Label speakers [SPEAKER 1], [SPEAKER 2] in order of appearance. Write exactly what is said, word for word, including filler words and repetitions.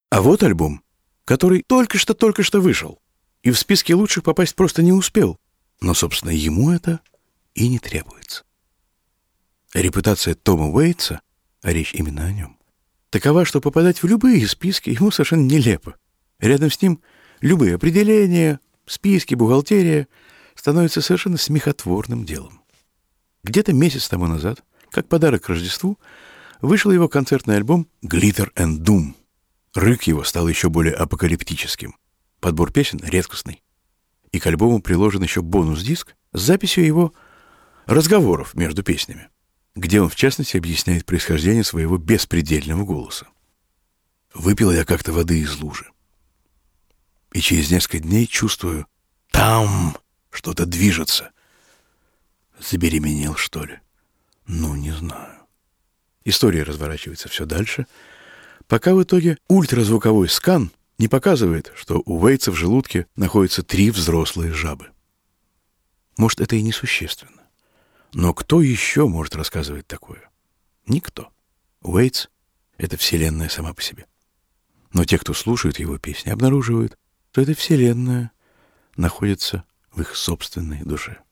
[SPEAKER 1] А вот альбом, который только что только что вышел, и в списке лучших попасть просто не успел. Но, собственно, ему это и не требуется. Репутация Тома Уэйтса, а речь именно о нем, такова, что попадать в любые списки ему совершенно нелепо. Рядом с ним любые определения, списки, бухгалтерия становятся совершенно смехотворным делом. Где-то месяц тому назад, как подарок к Рождеству, вышел его концертный альбом «Glitter and Doom». Рык его стал еще более апокалиптическим. Подбор песен редкостный. И к альбому приложен еще бонус-диск с записью его разговоров между песнями, где он, в частности, объясняет происхождение своего беспредельного голоса. «Выпил я как-то воды из лужи. И через несколько дней чувствую, там что-то движется. Забеременел, что ли? Ну, не знаю». История разворачивается все дальше, пока в итоге ультразвуковой скан не показывает, что у Уэйтса в желудке находятся три взрослые жабы. Может, это и несущественно. Но кто еще может рассказывать такое? Никто. Уэйтс — это вселенная сама по себе. Но те, кто слушает его песни, обнаруживают, что эта вселенная находится в их собственной душе.